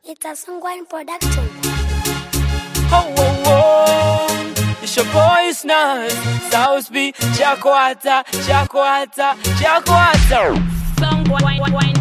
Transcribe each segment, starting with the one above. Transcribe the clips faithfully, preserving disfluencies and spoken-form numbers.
It's a Songwine production. Oh, oh, oh. It's your boy Snaz. South B, Chakwata, Chakwata, Chakwata. Songwine.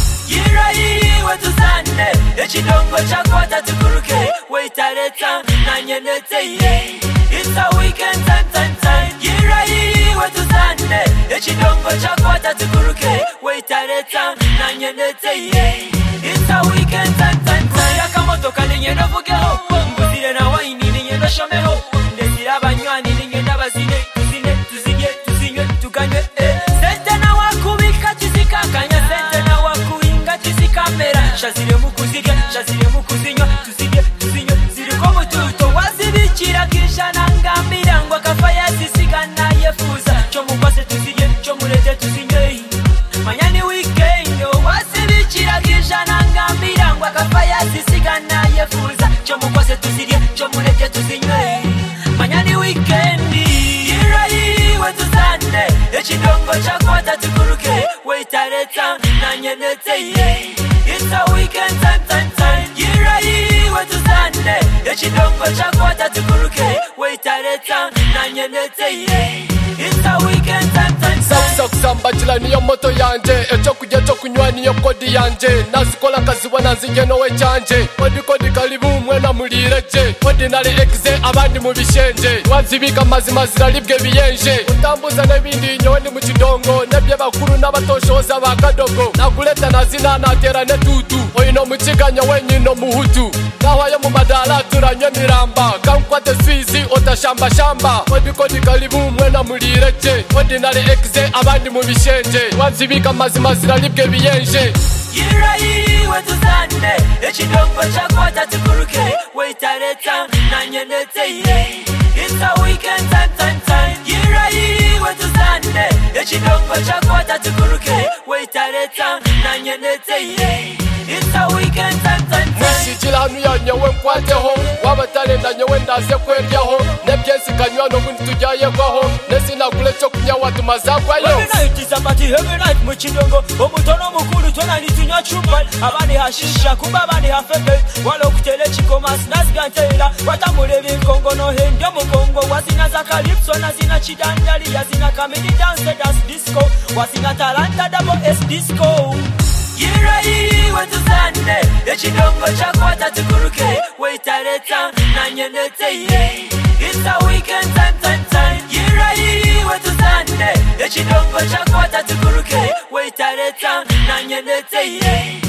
Yira yiri wetu sande. Echidongo Chakwata tukuruke. Waitareta, nanyenete ye. It's a weekend time, time, time. Yira yiri wetu sande. Echidongo Chakwata tukuruke. Waitareta, nanyenete ye. It's a weekend time, time, time. Yakamoto kalinye no fugeho. Mbuzire na waini ninye no shomeho. Ndezira banywani ninye ndabazine. Tuzine, tuzinye, tuzinye, tukanywe. Sente na wakubika chisikakanya. Sente na wakuinga chisikamera. Shazire mukuzige, shazire mukuzinywa. Tuzinye, tuzinye, ziriko mututo. Wazibikira kisha nangambira. Ngwa kafaya sisiga na yefuza. Chomukwase tuzinye, chomurete tuzinye. Manyani weekend, wazibikira kisha nangambira. Ngwa kafaya sisiga na yefuza. Chomukwase tuzinye, chomurete tuzinye. Manyani weekend, yira yiri wetu sande. Echidongo Chakwata tukuruke. Waitareta, nanyenete ye. It's a weekend time, time, time. Yira yiri wetu sande. Echidongo Chakwata tukuruke. Waitareta, nanyenete ye. It's a weekend time, time, time. Sok samba chila niyo moto yanje. Echo kujya cyo kunywa niyo kodi yanje. Nasikola kazibona nzinge nowe chanje. Kodi kodi kalibu mwena mulireje. Ordinary exe abandi mu bishenje. Wanzibika mazima ziralibwe biyenje. Utambuza nebindi nyowe ni mu kidongo. Nebye bakuru n'abatoshoza bakadogo. Nakuleta nazina natera netutu. Oyino mu kiganya wenyino muhutu. Nawaye mu madala turanywe miramba. Kankwate swizi otashamba shamba. Kodi kodi kalibu mwena mulireje. Ordinary exe abandi mu bishenje. Wanzibika mazima ziralibwe biyenje. Yira yiri wetu sande. Echidongo Chakwata tukuruke. Waitareta, nanyenete ye. It's a weekend time, time, time. Yira yiri wetu sande. Echidongo Chakwata tukuruke. Waitareta, nanyenete ye. It's a weekend time, time, time. Mwishijila hanu ya nyewe nkwateho. Wabatale na nyewe ndaze kwendyaho. Nebyensi kanywa no bundi tujayekwaho. Nesi nakule cyo kunya watu mazakwayo. Every night is a party, every night mu kidongo. Omutono mukuru tona nitinywa chupa. Abandi hashisha kuba abandi hafeke. Walo kutele chikoma Snaz gantela. Watamule binkongo no hendyo mukongo. Wazina za calypso na zina chidandali. Yazina kamini dance dance disco. Wazina talanta double S disco. Yira yiri wetu sande. Echidongo Chakwata tukuruke. Waitareta, nanyenete ye. It's a weekend time, time, time. Yira yiri wetu sande. Echidongo Chakwata tukuruke. Waitareta, nanyenete ye.